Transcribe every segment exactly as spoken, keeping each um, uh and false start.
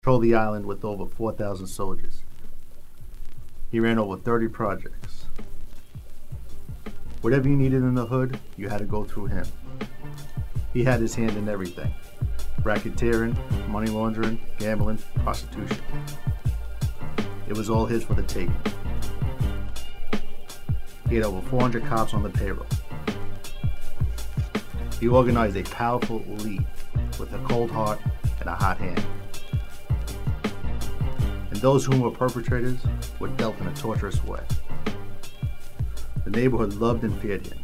Patrolled the island with over four thousand soldiers. He ran over thirty projects. Whatever you needed in the hood, you had to go through him. He had his hand in everything. Racketeering, money laundering, gambling, prostitution. It was all his for the taking. He had over four hundred cops on the payroll. He organized a powerful elite with a cold heart and a hot hand. And those who were perpetrators were dealt in a torturous way. The neighborhood loved and feared him.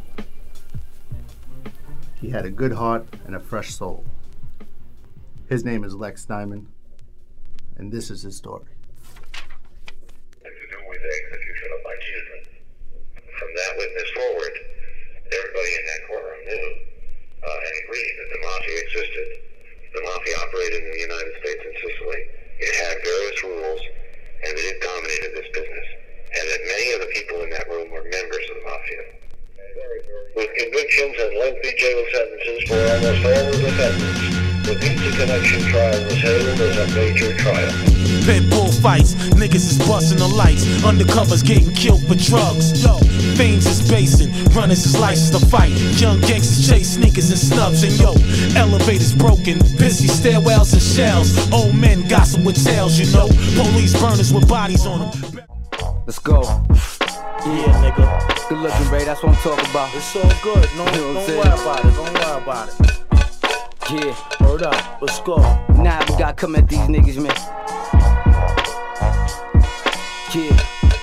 He had a good heart and a fresh soul. His name is Lex Diamond, and this is his story. To do with the execution of my children. From that witness forward, everybody in that courtroom knew uh, and agreed that the mafia existed. The mafia operated in the United States and Sicily. It had various rules, and it dominated this business. And that many of the people in that room were members of the mafia. With convictions and lengthy jail sentences for almost all the defendants, the Pizza Connection trial was hailed as a major trial. Pit bull fights, niggas is busting the lights, undercovers getting killed for drugs. Yo, fiends is basing, runners is licensed to fight. Young gangsters chase sneakers and snubs, and yo, elevators broken, busy stairwells and shells. Old men gossip with tales, you know. Police burners with bodies on them. Let's go. Yeah, nigga. Good looking, Ray. That's what I'm talking about. It's all good. No, You know what I'm don't saying? worry about it. Don't worry about it. Yeah. Word up. Let's go. Nah, we gotta come at these niggas, man. Yeah.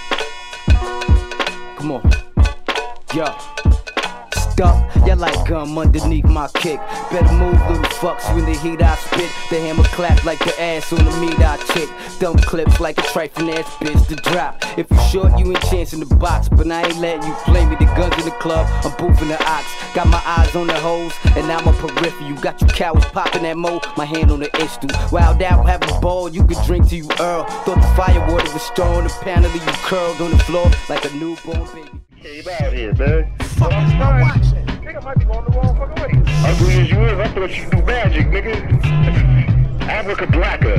Come on. Yo. Stuck, y'all like gum underneath my kick. Better move, little fucks, you in the heat I spit. The hammer clap like the ass on the meat I chick. Dumb clips like a trifling ass bitch to drop. If you short, you ain't chance in the box. But I ain't letting you play me, the guns in the club, I'm boofing the ox. Got my eyes on the hoes, and I'm a peripheral. You got you cowards popping that mo, my hand on the instru. Wild out, having a ball, you could drink till you earl. Thought the fire water was strong, the panel you curled on the floor like a newborn baby. Came out here, man. Fuck is my watching? Nigga might be going the wrong fucking way. Ugly as you is, I thought you do magic, nigga. Abracadabra.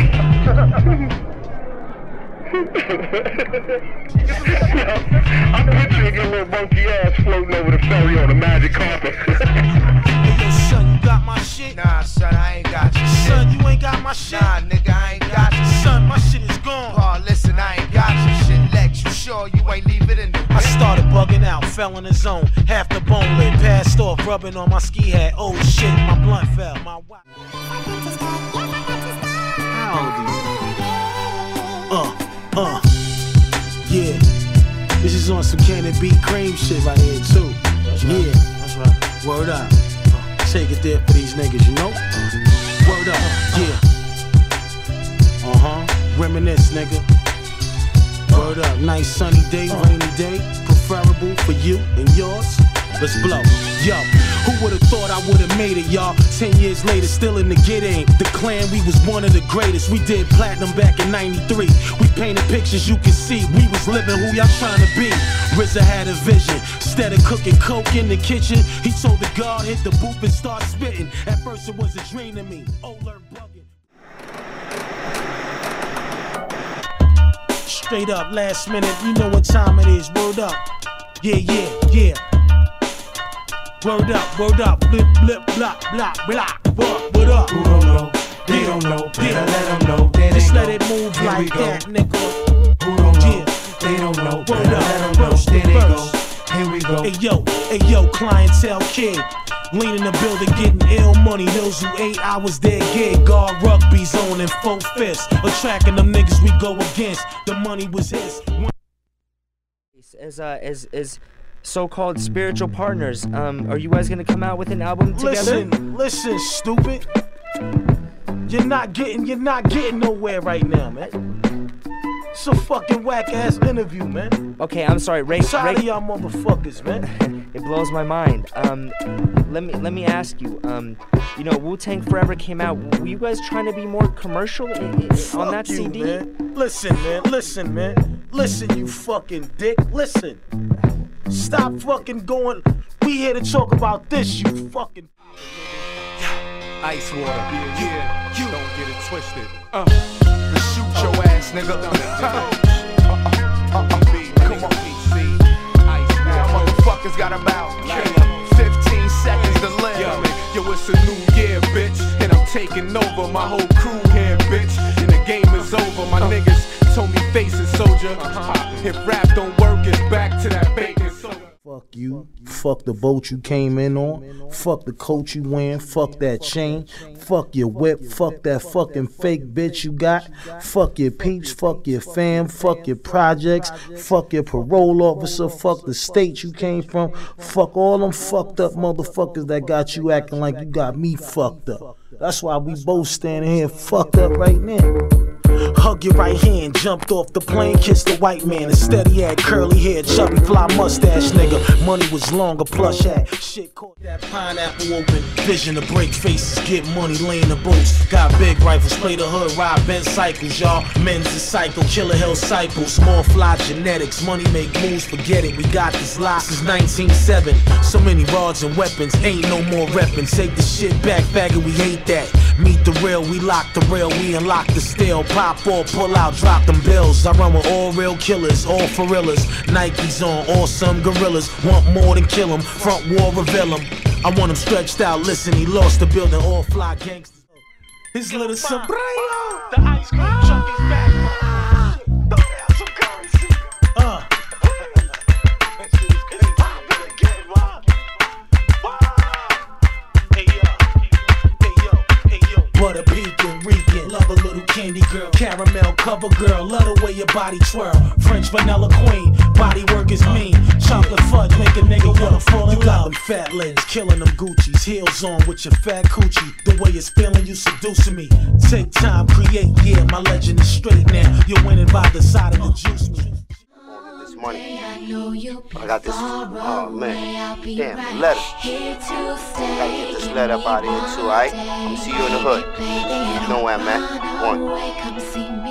I'm picturing your little monkey ass floating over the ferry on a magic carpet. Hey, yo, son, you got my shit? Nah, son, I ain't got your shit. Son, you ain't got my shit? Nah, nigga, I ain't got your shit. Son, my shit is gone. Oh, listen, I ain't got your shit. Lex, you sure you ain't leave it in the I started bugging out, fell in the zone. Half the bone lid, passed off, rubbing on my ski hat. Oh shit, my blunt fell. My wa- How old are you? Uh, uh. Yeah. This is on some Cannon Beat Cream shit right here too. That's right. Yeah. That's right. Word up. Uh, take it there for these niggas, you know? Word up. Yeah. Uh-huh. Reminisce, nigga. Word up, nice sunny day, rainy day, preferable for you and yours. Let's blow. Yo, who would've thought I would've made it, y'all? Ten years later, still in the get aim. The clan, we was one of the greatest. We did platinum back in ninety-three. We painted pictures you can see. We was living who y'all trying to be. R Z A had a vision. Instead of cooking coke in the kitchen, he told the guard, hit the booth and start spitting. At first it was a dream to me. Alert bugging. Straight up, last minute, you know what time it is. Word up. Yeah, yeah, yeah. Word up, word up. Blip, blip, blop, blop, blop. What, what up? Who don't know? They don't know. Better Yeah. let them know. There Just they let go. it move Here we like go. that, nigga. Who don't know? Yeah. They don't know. Word Better up. let them know. First, There they go. first. Here we go. Hey yo, hey yo, clientele kid. Lean in the building, getting ill money. Those who eight hours their gig. Guard rugby zone in full fist. Attracting them niggas we go against. The money was his. As uh, as as so-called spiritual partners, um, are you guys gonna come out with an album together? Listen, listen, stupid. You're not getting, you're not getting nowhere right now, man. It's a fucking whack ass interview, man. Okay, I'm sorry, Ray. I'm tired Ray of y'all motherfuckers, man. it blows my mind. Um, let me let me ask you. Um, you know, Wu-Tang Forever came out. Were you guys trying to be more commercial i- i- Fuck on that you, C D? Man. Listen, man. Listen, man. Listen, you fucking dick. Listen. Stop fucking going. We here to talk about this, you fucking. Ice water. Yeah, yeah. You don't get it twisted. Uh. To shoot your ass, nigga. uh, uh, uh, uh, Come on. Now motherfuckers got about fifteen seconds to live. Yo, yo, it's a new year, bitch, and I'm taking over my whole crew here, bitch. And the game is over. My niggas told me face it, soldier. If rap don't work, it's back to that bacon soda. Fuck you, fuck the boat you came in on, fuck the coat you wearing, fuck that chain, fuck your whip, fuck that fucking fake bitch you got, fuck your peeps, fuck your fam, fuck your projects, fuck your parole officer, fuck the state you came from, fuck all them fucked up motherfuckers that got you acting like you got me fucked up. That's why we both standing here fucked up right now. Hug your right hand, jumped off the plane, kissed the white man. Instead he had curly hair, chubby fly mustache nigga. Money was longer, plush hat. Shit caught that pineapple open. Vision to break faces, get money, lay in the boats. Got big rifles, play the hood, ride bent cycles, y'all. Men's a cycle, killer hill cycles. More fly genetics, money make moves, forget it. We got this lot since nineteen seven. So many rods and weapons, ain't no more reppin'. Take the shit back, faggot, we hate that. Meet the real, we lock the rail, we unlock the steel. Pop or pull out, drop them bills. I run with all real killers, all for realers. Nikes on, awesome gorillas. Want more than kill them, front wall reveal them. I want him stretched out, listen, he lost the building, all fly gangsters. His little sombrero. The ice cream truck is back. Throw down some currency. Uh. It's poppin' again, wow. Wow. Hey yo, hey yo, hey yo. Butter peeking, reeking, love a little candy girl, caramel cover girl, love the way your body twirl. French vanilla queen, body work is mean. Chocolate fudge make a nigga wanna fall in love. Them fat legs, killing them Gucci's, heels on with your fat coochie. The way it's feeling, you seducing me. Take time, create, yeah, my legend is straight now. You're winning by the side of the juice me. This money. I got this. Oh man, damn, the letter. Gotta get this letter up out of here too, alright? I'm gonna see you in the hood. You know where I'm at. One. Come see me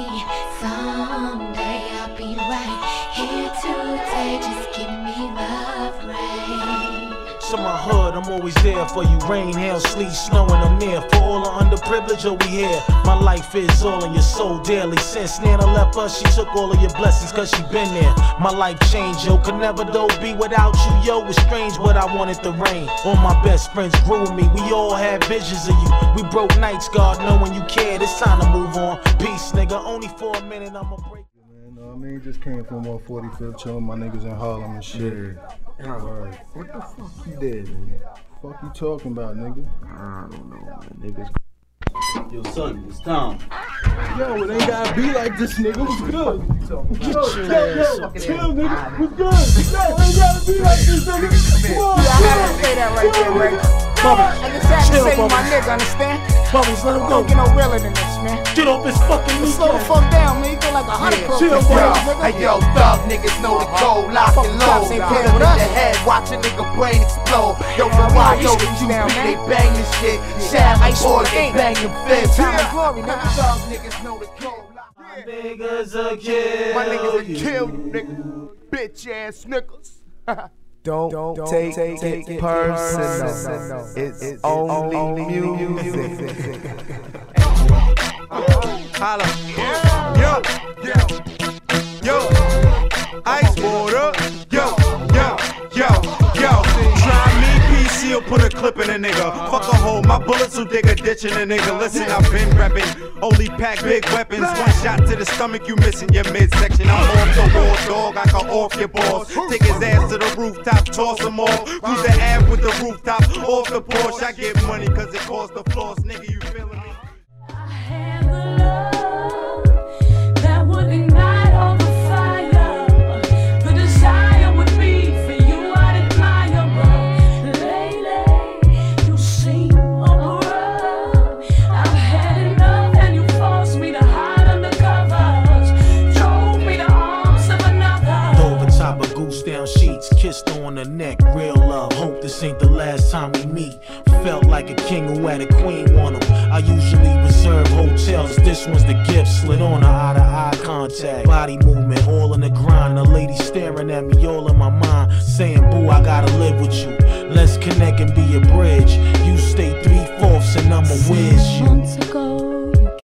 someday. I'll be right here today. Just give me love, rain. So my hood, I'm always there for you. Rain, hail, sleet, snow, and I'm there. For all the underprivileged over here. My life is all in your soul daily. Since Nana left us, she took all of your blessings cause she been there. My life changed, yo. Could never though be without you, yo. It's strange but I wanted the rain. All my best friends grew with me. We all had visions of you. We broke nights, God knowing you cared. It's time to move on. Peace, nigga. Only for a minute, I'ma break. Man, no, I mean, just came from one forty-fifth, chilling my niggas in Harlem and shit. Yeah. Right. What the fuck you did, man? Fuck you talking about, nigga? I don't know, man. Niggas. Yo, son, it's Tom. Yo, it ain't gotta be like this, nigga. What's good? Get yo, your yo, ass yo, fucking chill, nigga. What's good? Yo, it ain't gotta be like this, nigga. Come on. Yeah, I had to say that right there, Ray. Bubbles, I just had to chill, say you, my Bubbles. nigga, understand? Bubbles, let him Don't go. get no realer than this, man. Get off his fucking knee. Slow the fuck down, man. You feel like a hundred pro. Chill, Bubbles. Hey yo, thug niggas know the code, lock and load. Ain't Put playing them with in the us. head, watch a nigga brain explode. Yo, so why yo the Q B, they bang this shit. Shout out boys, they bang them fists. Yeah, glory, nigga. Thug niggas know the code. Niggas a kill. My niggas a kill, nigga. Bitch ass niggas. Don't, don't take, take, take it personal. It's, it's only music. Holla. Yo, yo, yo. Ice water. Yo, yo, yo, yo. Try me, P C, or put a clip in a nigga. Fuck a hole, my bullets will dig a ditch in a nigga. Listen, I've been reppin'. Only pack big weapons. One shot to the stomach, you missing your midsection. I'm off the wall, dog. I can off your balls. Take his ass to the rooftop, toss him off. Cruise the ab with the rooftop, off the Porsche. I get money cause it costs the floors. Nigga, you feeling me? That would ignite all the fire. The desire would be for you, I'd admire. But lately, you seem overrun. I've had enough, and you forced me to hide under covers. Drove me to arms of another. Over top of goose down sheets, kissed on the neck, real love. Hope this ain't the last time we meet. Felt like a king who had a queen on him. I usually reserve hotels. This one's the gift, slid on her eye to eye contact. Body movement, all in the grind. The lady staring at me, all in my mind, saying, boo, I gotta live with you. Let's connect and be a bridge. You stay three fourths and I'ma whiz you. Months ago,